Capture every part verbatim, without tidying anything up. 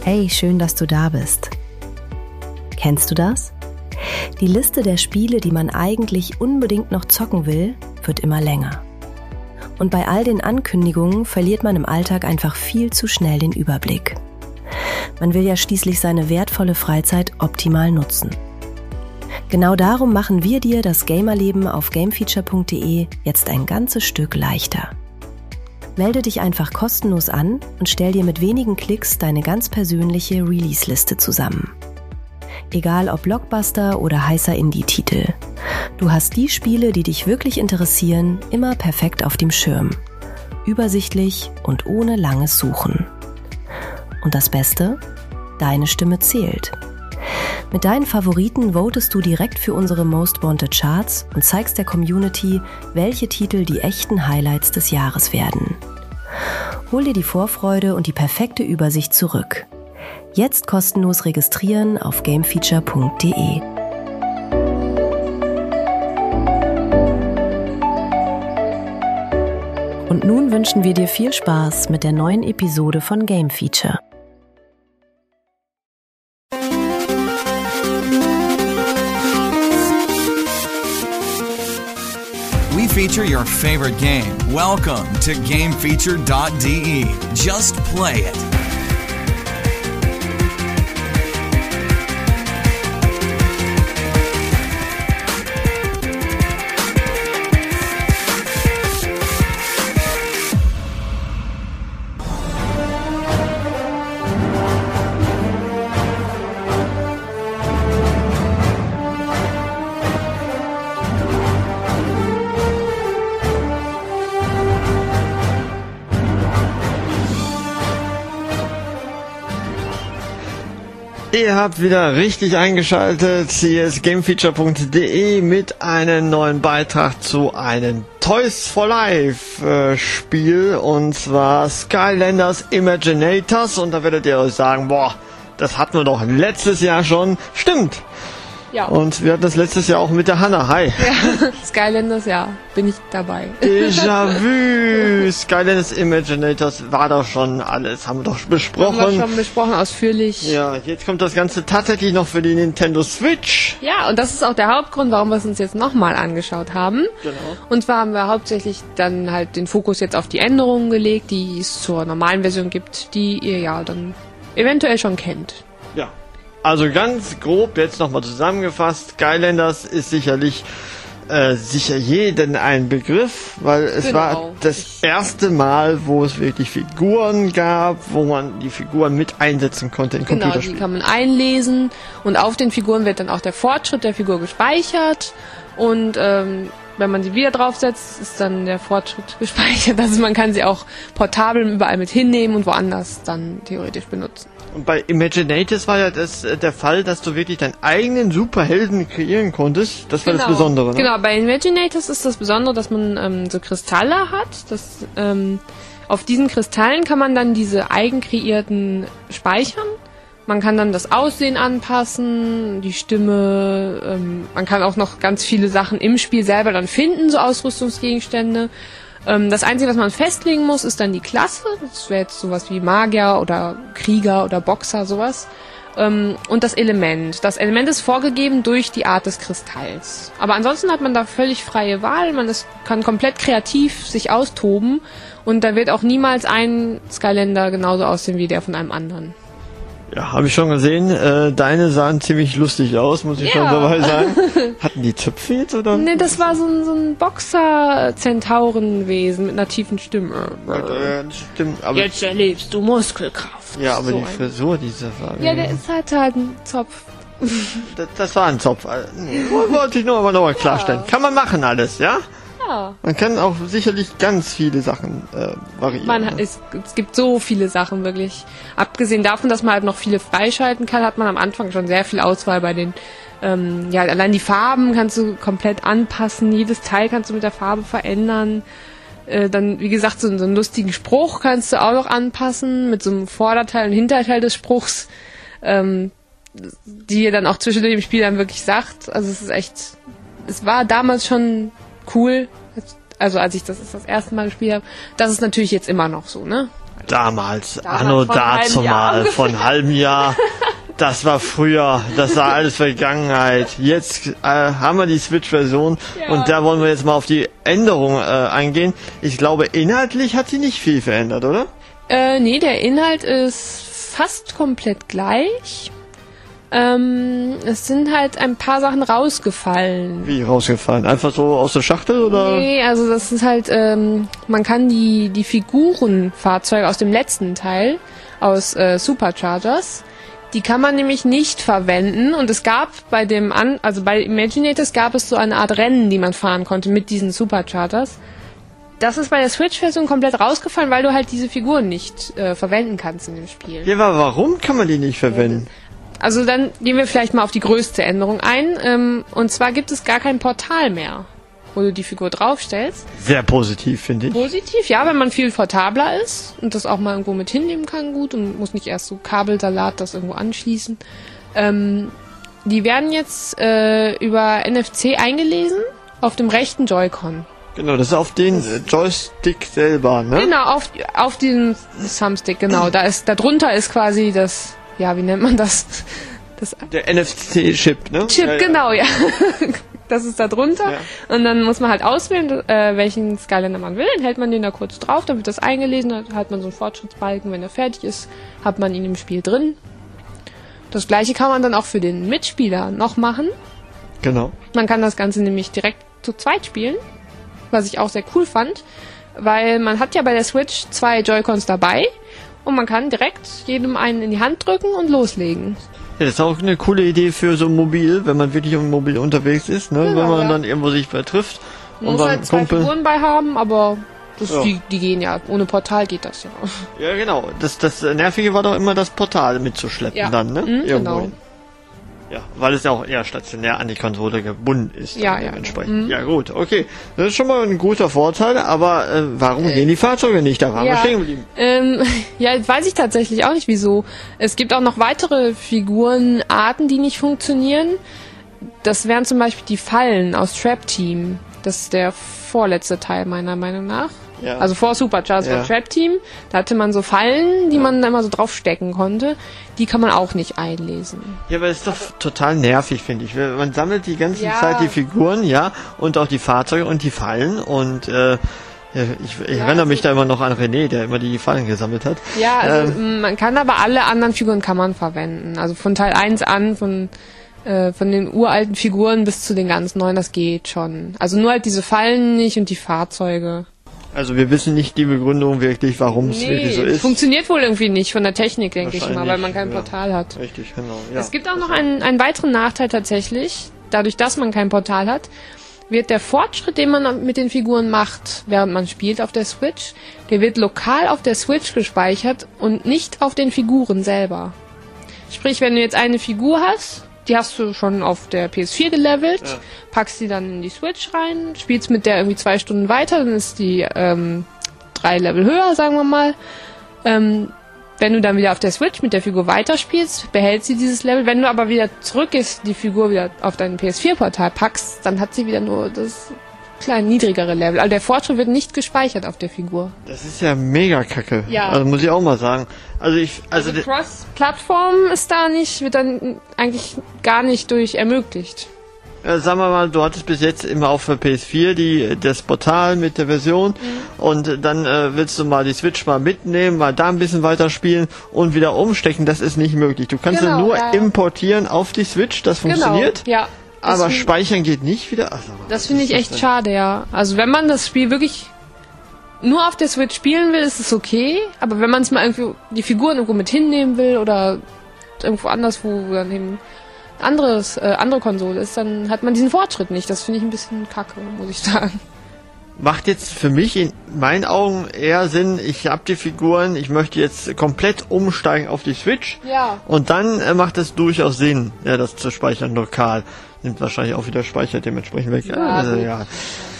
Hey, schön, dass du da bist. Kennst du das? Die Liste der Spiele, die man eigentlich unbedingt noch zocken will, wird immer länger. Und bei all den Ankündigungen verliert man im Alltag einfach viel zu schnell den Überblick. Man will ja schließlich seine wertvolle Freizeit optimal nutzen. Genau darum machen wir dir das Gamerleben auf gamefeature punkt de jetzt ein ganzes Stück leichter. Melde dich einfach kostenlos an und stell dir mit wenigen Klicks deine ganz persönliche Release-Liste zusammen. Egal ob Blockbuster oder heißer Indie-Titel. Du hast die Spiele, die dich wirklich interessieren, immer perfekt auf dem Schirm. Übersichtlich und ohne langes Suchen. Und das Beste? Deine Stimme zählt. Mit deinen Favoriten votest du direkt für unsere Most Wanted Charts und zeigst der Community, welche Titel die echten Highlights des Jahres werden. Hol dir die Vorfreude und die perfekte Übersicht zurück. Jetzt kostenlos registrieren auf gamefeature punkt de. Und nun wünschen wir dir viel Spaß mit der neuen Episode von Game Feature. We feature your favorite game. Welcome to game feature dot de. Just play it. Ihr habt wieder richtig eingeschaltet. Hier ist gamefeature punkt de mit einem neuen Beitrag zu einem Toys for Life äh, Spiel, und zwar Skylanders Imaginators. Und da werdet ihr euch sagen, boah, das hatten wir doch letztes Jahr schon. Stimmt. Ja. Und wir hatten das letztes Jahr auch mit der Hanna. Hi. Ja, Skylanders, ja, bin ich dabei. Déjà-vu. Skylanders Imaginators war doch schon alles. Haben wir doch besprochen. Haben wir schon besprochen, ausführlich. Ja, jetzt kommt das Ganze tatsächlich noch für die Nintendo Switch. Ja, und das ist auch der Hauptgrund, warum wir es uns jetzt nochmal angeschaut haben. Genau. Und zwar haben wir hauptsächlich dann halt den Fokus jetzt auf die Änderungen gelegt, die es zur normalen Version gibt, die ihr ja dann eventuell schon kennt. Ja. Also ganz grob jetzt nochmal zusammengefasst, Skylanders ist sicherlich äh, sicher jeden ein Begriff, weil es Genau. war das erste Mal, wo es wirklich Figuren gab, wo man die Figuren mit einsetzen konnte in Genau, die Computerspielen. kann man einlesen und auf den Figuren wird dann auch der Fortschritt der Figur gespeichert und ähm, wenn man sie wieder draufsetzt, ist dann der Fortschritt gespeichert. Also man kann sie auch portabel überall mit hinnehmen und woanders dann theoretisch benutzen. Und bei Imaginators war ja das äh, der Fall, dass du wirklich deinen eigenen Superhelden kreieren konntest. Das war Genau. das Besondere, ne? Genau, bei Imaginators ist das Besondere, dass man ähm, so Kristalle hat. Das, ähm, auf diesen Kristallen kann man dann diese eigen kreierten speichern. Man kann dann das Aussehen anpassen, die Stimme, ähm, man kann auch noch ganz viele Sachen im Spiel selber dann finden, so Ausrüstungsgegenstände. Ähm, das Einzige, was man festlegen muss, ist dann die Klasse. Das wäre jetzt sowas wie Magier oder Krieger oder Boxer, sowas. Ähm, und das Element. Das Element ist vorgegeben durch die Art des Kristalls. Aber ansonsten hat man da völlig freie Wahl. Man ist, kann komplett kreativ sich austoben. Und da wird auch niemals ein Skylander genauso aussehen wie der von einem anderen. Ja, habe ich schon gesehen. Äh, deine sahen ziemlich lustig aus, muss ich Ja. schon dabei sagen. Hatten die Zöpfe jetzt, oder? Nee, das war so ein, so ein Boxer-Zentaurenwesen mit einer tiefen Stimme. Äh, stimmt, aber, Jetzt erlebst du Muskelkraft. ja, aber So die ein- Frisur dieser war. Ja, der ist halt halt ein Zopf. das, das war ein Zopf. Äh, Nee, wollte ich nur aber nochmal klarstellen. Kann man machen alles, ja? Ja. Man kann auch sicherlich ganz viele Sachen äh, variieren. Man ne? hat, es, es gibt so viele Sachen wirklich. Abgesehen davon, dass man halt noch viele freischalten kann, hat man am Anfang schon sehr viel Auswahl bei den, ähm, ja, allein die Farben kannst du komplett anpassen, jedes Teil kannst du mit der Farbe verändern. Äh, dann, wie gesagt, so, so einen lustigen Spruch kannst du auch noch anpassen, mit so einem Vorderteil und Hinterteil des Spruchs, ähm, die ihr dann auch zwischendurch im Spiel dann wirklich sagt. Also es ist echt, es war damals schon cool, also als ich das das erste Mal gespielt habe. Das ist natürlich jetzt immer noch so, ne? Damals, Damals anno vor einem dazu halben Jahr mal, ungefähr. von einem halben Jahr. Das war früher, das war alles Vergangenheit. Jetzt äh, haben wir die Switch-Version Ja. und da wollen wir jetzt mal auf die Änderungen äh, eingehen. Ich glaube, inhaltlich hat sie nicht viel verändert, oder? Äh, nee, der Inhalt ist fast komplett gleich. Ähm, es sind halt ein paar Sachen rausgefallen. Wie rausgefallen? Einfach so aus der Schachtel, oder? Nee, also das ist halt, ähm, man kann die, die Figurenfahrzeuge aus dem letzten Teil, aus äh, Superchargers, die kann man nämlich nicht verwenden und es gab bei dem, An also bei Imaginators gab es so eine Art Rennen, die man fahren konnte mit diesen Superchargers. Das ist bei der Switch-Version komplett rausgefallen, weil du halt diese Figuren nicht äh, verwenden kannst in dem Spiel. Ja, aber warum kann man die nicht verwenden? Also dann gehen wir vielleicht mal auf die größte Änderung ein. Ähm, und zwar gibt es gar kein Portal mehr, wo du die Figur draufstellst. Sehr positiv, finde ich. Positiv, ja, wenn man viel portabler ist und das auch mal irgendwo mit hinnehmen kann, gut, und muss nicht erst so Kabelsalat das irgendwo anschließen. Ähm, die werden jetzt äh, über N F C eingelesen auf dem rechten Joy-Con. Genau, das ist auf den äh, Joystick selber, ne? Genau, auf, auf den Thumbstick, genau. Da ist, da drunter ist quasi das, ja, wie nennt man das? Das Der N F C-Chip, ne? Chip, ja, ja. genau, ja. Das ist da drunter. Ja. Und dann muss man halt auswählen, äh, welchen Skylander man will. Dann hält man den da kurz drauf, dann wird das eingelesen, dann hat man so einen Fortschrittsbalken. Wenn er fertig ist, hat man ihn im Spiel drin. Das gleiche kann man dann auch für den Mitspieler noch machen. Genau. Man kann das Ganze nämlich direkt zu zweit spielen, was ich auch sehr cool fand, weil man hat ja bei der Switch zwei Joy-Cons dabei und man kann direkt jedem einen in die Hand drücken und loslegen. Ja, das ist auch eine coole Idee für so mobil, wenn man wirklich im Mobil unterwegs ist, ne? Genau, wenn man ja. dann irgendwo sich trifft Man und muss dann halt zwei Kumpel. Figuren bei haben, aber das, Ja. die, die gehen ja. Ohne Portal geht das ja. Ja, genau. Das, das Nervige war doch immer das Portal mitzuschleppen Ja. dann, ne? Mhm, Irgendwo genau. hin. Ja, weil es ja auch eher stationär an die Konsole gebunden ist. Ja, dann ja, dementsprechend. Mhm. Ja, gut, okay. Das ist schon mal ein guter Vorteil, aber äh, warum Äh, gehen die Fahrzeuge nicht? Da waren wir ja, stehen geblieben. ähm, ja, weiß ich tatsächlich auch nicht wieso. Es gibt auch noch weitere Figurenarten, die nicht funktionieren. Das wären zum Beispiel die Fallen aus Trap Team. Das ist der vorletzte Teil meiner Meinung nach. Ja. Also vor Superchargers Ja. war Trap Team. Da hatte man so Fallen, die man da immer so draufstecken konnte. Die kann man auch nicht einlesen. Ja, aber das ist doch total nervig, finde ich. Man sammelt die ganze Ja. Zeit die Figuren, ja, und auch die Fahrzeuge und die Fallen und äh, ja, ich, ich Ja, erinnere mich also- da immer noch an René, der immer die Fallen gesammelt hat. Ja, also Ähm. man kann aber alle anderen Figuren kann man verwenden. Also von Teil eins an, von äh, von den uralten Figuren bis zu den ganz neuen, das geht schon. Also nur halt diese Fallen nicht und die Fahrzeuge. Also wir wissen nicht die Begründung wirklich, warum es wirklich so ist. Funktioniert wohl irgendwie nicht von der Technik, denke ich mal, weil Wahrscheinlich, man kein ja. Portal hat. Richtig, genau. Ja. Es gibt auch noch einen, einen weiteren Nachteil tatsächlich. Dadurch, dass man kein Portal hat, wird der Fortschritt, den man mit den Figuren macht, während man spielt auf der Switch, der wird lokal auf der Switch gespeichert und nicht auf den Figuren selber. Sprich, wenn du jetzt eine Figur hast, die hast du schon auf der P S vier gelevelt, Ja. packst die dann in die Switch rein, spielst mit der irgendwie zwei Stunden weiter, dann ist die ähm, drei Level höher, sagen wir mal. Ähm, wenn du dann wieder auf der Switch mit der Figur weiterspielst, behält sie dieses Level. Wenn du aber wieder zurückgehst, die Figur wieder auf dein P S vier Portal packst, dann hat sie wieder nur das kleine niedrigere Level. Also der Fortschritt wird nicht gespeichert auf der Figur. Das ist ja mega kacke. Ja. Also muss ich auch mal sagen. Also ich, also, Also Cross-Plattform ist da nicht, wird dann eigentlich gar nicht durch ermöglicht. äh, sagen wir mal, du hattest bis jetzt immer auf der P S vier die, das Portal mit der Version Mhm. und dann äh, willst du mal die Switch mal mitnehmen, mal da ein bisschen weiterspielen und wieder umstecken. Das ist nicht möglich. Du kannst Genau, ja nur ja. importieren auf die Switch, das funktioniert. Genau, ja. Aber Das- speichern geht nicht wieder. Ach, sag mal, Das finde ist ich echt denn? schade, ja. Also wenn man das Spiel wirklich nur auf der Switch spielen will, ist es okay. Aber wenn man es mal irgendwie die Figuren irgendwo mit hinnehmen will oder irgendwo anders, wo dann eben anderes, äh, andere Konsole ist, dann hat man diesen Fortschritt nicht. Das finde ich ein bisschen kacke, muss ich sagen. Macht jetzt für mich in meinen Augen eher Sinn, ich habe die Figuren, ich möchte jetzt komplett umsteigen auf die Switch. Ja. Und dann äh, macht es durchaus Sinn, ja, das zu speichern lokal. Nimmt wahrscheinlich auch wieder Speicher dementsprechend weg. Ja, also, gut. ja.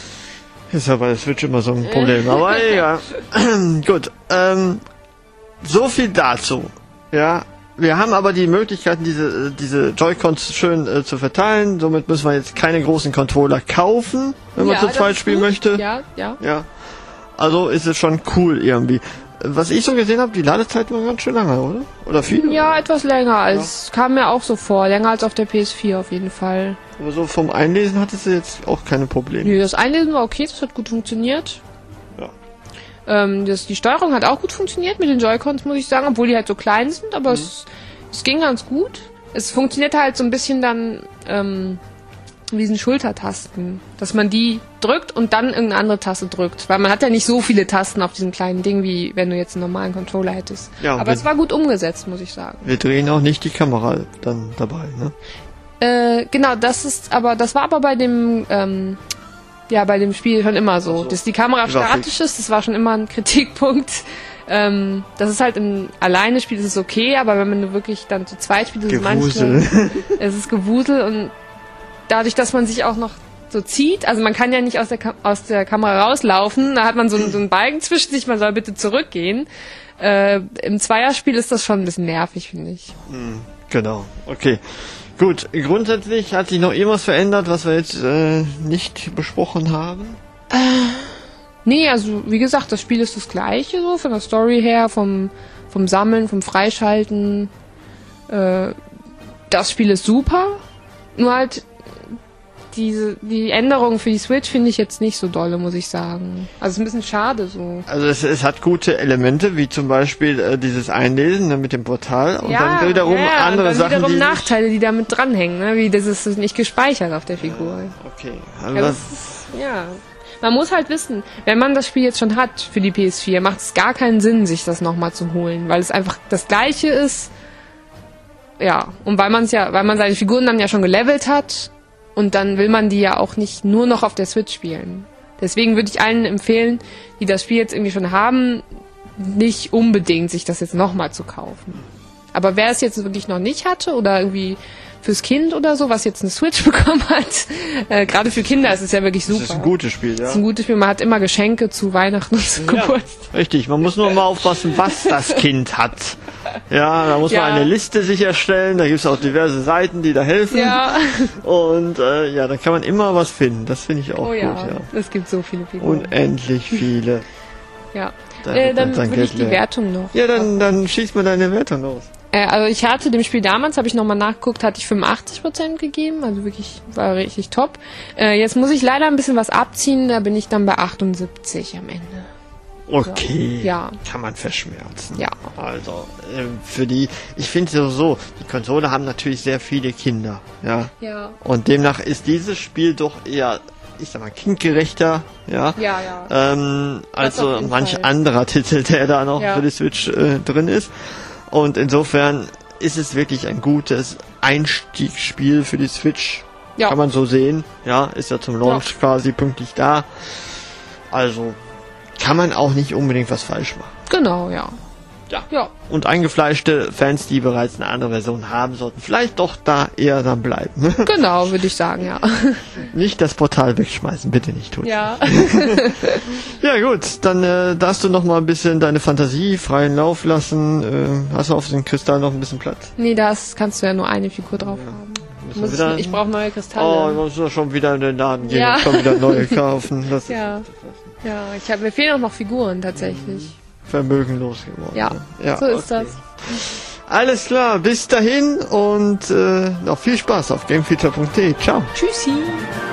Ist ja bei der Switch immer so ein Problem. Aber egal. Gut. Ähm, so viel dazu. Ja. Wir haben aber die Möglichkeiten, diese, diese Joy-Cons schön äh, zu verteilen. Somit müssen wir jetzt keine großen Controller kaufen, wenn man Ja, zu das zweit ist spielen gut. möchte. Ja, ja. Ja. Also ist es schon cool irgendwie. was ich so gesehen habe, die Ladezeit war ganz schön lange, oder? Oder viel? Ja, etwas länger als, ja. kam mir auch so vor. Länger als auf der P S vier auf jeden Fall. Aber so vom Einlesen hattest du jetzt auch keine Probleme? Nee, das Einlesen war okay, das hat gut funktioniert. Ja. Ähm, das, die Steuerung hat auch gut funktioniert mit den Joy-Cons, muss ich sagen, obwohl die halt so klein sind, aber mhm. es, es ging ganz gut. Es funktioniert halt so ein bisschen dann, ähm, wie diesen Schultertasten, dass man die drückt und dann irgendeine andere Taste drückt. Weil man hat ja nicht so viele Tasten auf diesem kleinen Ding, wie wenn du jetzt einen normalen Controller hättest. Ja, aber es war gut umgesetzt, muss ich sagen. Wir drehen auch nicht die Kamera dann dabei, ne? Äh, genau, das ist, aber das war aber bei dem, ähm, ja, bei dem Spiel schon immer so. so. Dass die Kamera statisch ist, das war schon immer ein Kritikpunkt. Ähm, das ist halt im alleine Spiel, das ist okay, aber wenn man nur wirklich dann zu zweit spielt, ist es manchmal, es ist Gewusel und dadurch, dass man sich auch noch so zieht, also man kann ja nicht aus der, Ka- aus der Kamera rauslaufen, da hat man so, so einen Balken zwischen sich, man soll bitte zurückgehen. Äh, im Zweierspiel ist das schon ein bisschen nervig, finde ich. Genau, okay. Gut, grundsätzlich hat sich noch irgendwas verändert, was wir jetzt äh, nicht besprochen haben? Äh, nee, also wie gesagt, das Spiel ist das gleiche, so von der Story her, vom, vom Sammeln, vom Freischalten. Äh, das Spiel ist super, nur halt diese, die Änderungen für die Switch finde ich jetzt nicht so dolle, muss ich sagen. Also es ist ein bisschen schade so. Also es, es hat gute Elemente, wie zum Beispiel äh, dieses Einlesen ne, mit dem Portal und ja, dann wiederum ja, andere und dann Sachen, wiederum die Nachteile, die damit dranhängen, ne? Wie das ist nicht gespeichert auf der Figur. Ja, okay. Also ja, das das ist, ja. Man muss halt wissen, wenn man das Spiel jetzt schon hat für die P S vier, macht es gar keinen Sinn, sich das nochmal zu holen, weil es einfach das Gleiche ist. Ja, und weil man es ja, weil man seine Figuren dann ja schon gelevelt hat. Und dann will man die ja auch nicht nur noch auf der Switch spielen. Deswegen würde ich allen empfehlen, die das Spiel jetzt irgendwie schon haben, nicht unbedingt sich das jetzt nochmal zu kaufen. Aber wer es jetzt wirklich noch nicht hatte oder irgendwie fürs Kind oder so, was jetzt eine Switch bekommen hat, äh, gerade für Kinder ist es ja wirklich super. Das ist ein gutes Spiel, ja. Das ist ein gutes Spiel. Man hat immer Geschenke zu Weihnachten und zu ja, Geburtstag. Richtig, man muss nur mal aufpassen, was das Kind hat. Ja, da muss ja. man eine Liste sich erstellen, da gibt es auch diverse Seiten, die da helfen. Ja. Und äh, ja, da kann man immer was finden. Das finde ich auch oh, gut, ja. ja. Es gibt so viele Figuren. Unendlich viele. Ja. Da äh, dann dann würde ich die Wertung noch. Ja, dann, dann schieß mal deine Wertung los. Äh, also ich hatte dem Spiel damals, habe ich nochmal nachgeguckt, hatte ich fünfundachtzig Prozent gegeben, also wirklich, war richtig top. Äh, jetzt muss ich leider ein bisschen was abziehen, da bin ich dann bei achtundsiebzig am Ende. Okay, so. Ja. Kann man verschmerzen. Ja. Also, äh, für die, ich finde sowieso, die Konsole haben natürlich sehr viele Kinder, ja. Ja. Und demnach ist dieses Spiel doch eher, ich sag mal, kindgerechter, ja. Ja, ja. Ähm, also manch Fall. anderer Titel, der da noch ja. für die Switch äh, drin ist. Und insofern ist es wirklich ein gutes Einstiegsspiel für die Switch. Ja. Kann man so sehen. Ja, ist ja zum Launch ja. quasi pünktlich da. Also kann man auch nicht unbedingt was falsch machen. Genau, ja. Ja. ja. Und eingefleischte Fans, die bereits eine andere Version haben, sollten vielleicht doch da eher dann bleiben. Genau, würde ich sagen, ja. Nicht das Portal wegschmeißen, bitte nicht tun. Ja. Ja gut, dann äh, darfst du noch mal ein bisschen deine Fantasie freien Lauf lassen. Äh, hast du auf den Kristall noch ein bisschen Platz? Nee, das kannst du ja nur eine Figur drauf ja. haben. Muss ich ich brauche neue Kristalle. Oh, du musst schon wieder in den Laden gehen ja. und schon wieder neue kaufen. Das ja. Ist ja, ich hab, mir fehlen auch noch Figuren tatsächlich. Vermögenlos geworden. Ja, ja so ist okay. das. Alles klar, bis dahin und äh, noch viel Spaß auf gamefeature punkt de. Ciao. Tschüssi.